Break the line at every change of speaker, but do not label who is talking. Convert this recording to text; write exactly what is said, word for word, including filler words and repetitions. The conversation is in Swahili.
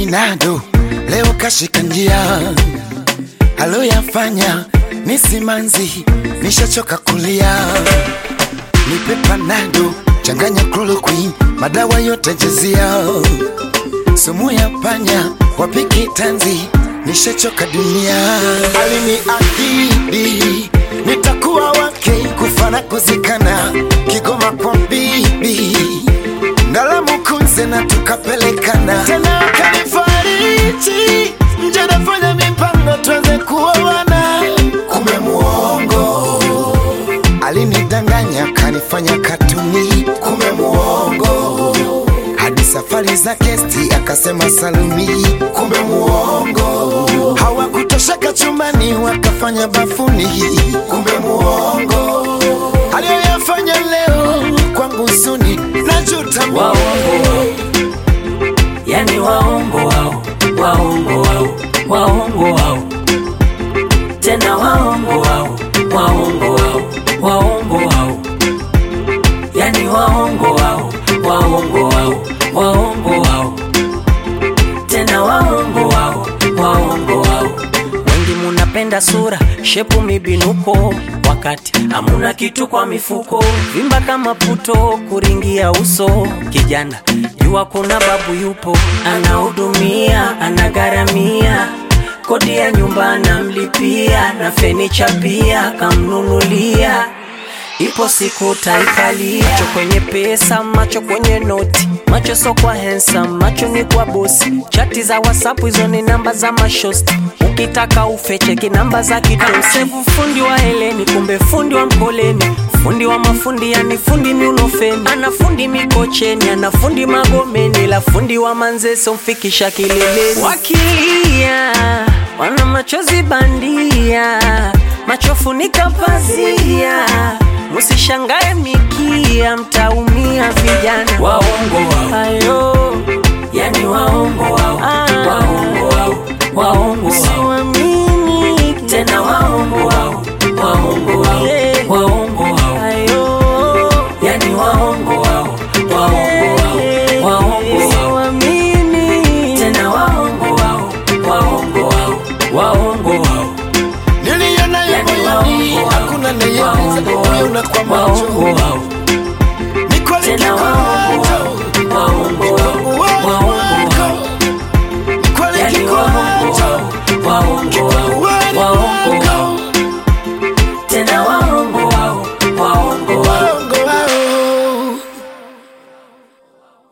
Nado leo kashika njia, aloyafanya ni simanzi, nishachoka kulia. Nipe Panado, changanya chloroquine, madawa yote jezia. Sumu ya panya, wapiki tanzi, nishachoka dunia. Aliniahidi nitakuwa wake, kufana kuzikana, Kigoma kwa bibi Ngalamu kunze na tukapelekana. Tena kanifariji, nje nafanya mipango tuanze kuoana. Kumbe muongo, alinidanganya kanifanya katuni. Kumbe muongo, hadi safari za kesti akasema salumi. Kumbe muongo, hawakutosheka chumbani wakafanya bafuni. Kumbe muongo, aliyoyafanya leo kwangu huzuni, najuta.
Waongo, yani waongo wao, waongo wao, waongo wao, tena waongo wao, waongo wao, waongo wao, yani waongo wao, waongo wao, waongo wao, tena waongo wao, waongo wao. Wengi munapenda sura, shepu mibinuko, wakati hamuna kitu kwa mifuko. Vimba kama puto, kuringia uso. Kijana, jua kuna babu yupo, anahudumia, anagaramia, kodi ya nyumba anamlipia, na fenicha pia kamnunulia. Ipo siku taikalia. Macho kwenye pesa, macho kwenye noti, macho so kwa handsome, macho ni kwa bosi. Chati za WhatsApp hizo ni namba za mashosti, ukitaka ufeche kinamba za kidosi. Fundi wa Heleni kumbe fundi wa Mkoleni, fundi wa mafundi yani fundi miunofeni. Ana fundi Mikocheni, ana fundi Magomeni, la fundi wa Manzese umfikisha kileleni. Wakilia wana machozi bandia, macho funika pazia, musishangae mikia, mtaumia vijana. Waongo wao, ayo, yani waongo wao, ah, waongo wao, waongo wao, siwamini tena waongo wao, waongo wao, yeah, waongo wao, ayo, yani waongo wao, waongo wao, yeah, waongo wao, siwamini tena waongo wao, waongo wao, waongo wao.
Niliona moyoni, hakuna nayeweza kuona kwa macho. Ni kweli kikwacho,
waongo wao, waongo wao,
ni kweli kikwacho,
waongo wao.